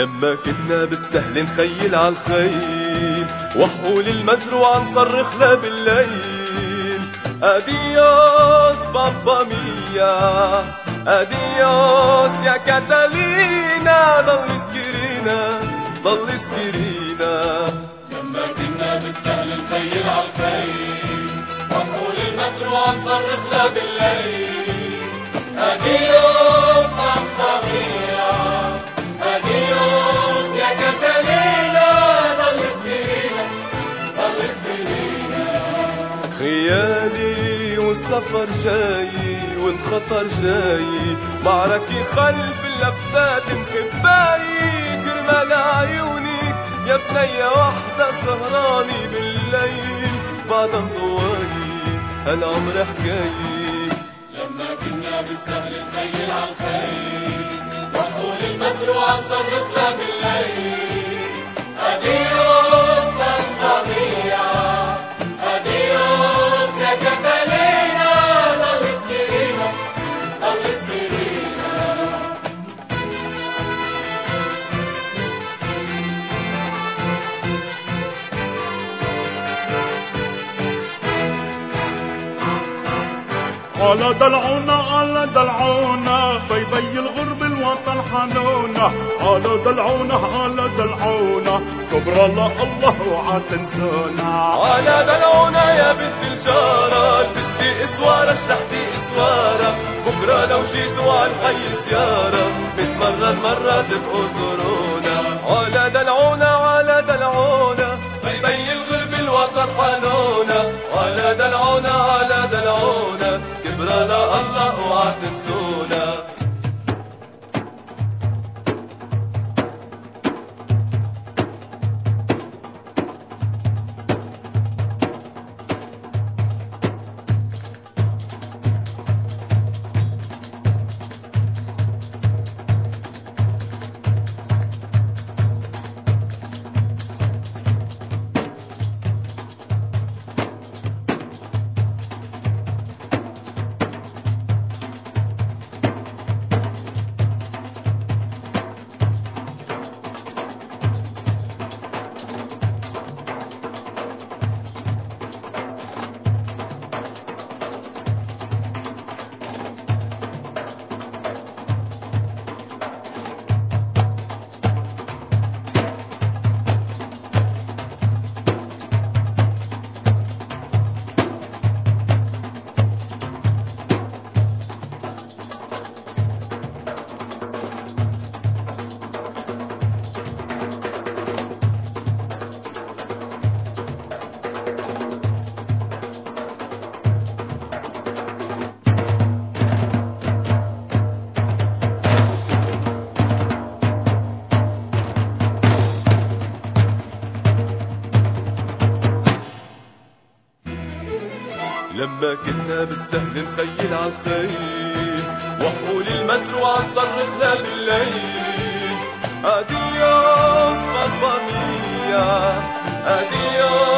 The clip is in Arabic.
لما كنا بالسهل نخيل عالخيل وحول المزروع نصرخ له بالليل. اديوس بابا ميا، اديوس يا كاتالينا، ضل تذكرينا ضل تذكرينا. لما كنا بالسهل نخيل عالخيل وحول المزروع نصرخ له بالليل. اديوس بابا ميا، اديوس يا كاتالينا، ضل تذكرينا ضل تذكرينا. خيالي والسفر جاي والخطر جاي، معركة خلف اللفات مخباي، كرمال عيونك يا بنية وحدة سهراني بالليل، بعد انطوالي هالعمر حكاية. لما كنا بالسهل نخيل عالخيل وحول المزروع نصرخ له بالليل. اديوس بابا ميا، اديوس يا كاتالينا، ضل تذكرينا ضل تذكرينا. على دلعونا على دلعونا، بيبي الغرب الوطن حنونا. على دلعونا على دلعونا، كبر الله اوعى تنسونا. على دلعونا يا بنت الجارة، بدي اسوارة شلحتي اسوارة، بكرة لو جيتوا عالحي زيارة، بتمرد مرة تبقوا زورونا. على دلعونا على دلعونا، بيبي الغرب الوطن حنونا. على دلعونا على دلعونا، كبر الله اوعى تنسونا. لما كنا بالسهل نخيل عالخيل وحول المزروع نصرخ له بالليل. اديوس بابا ميا، اديوس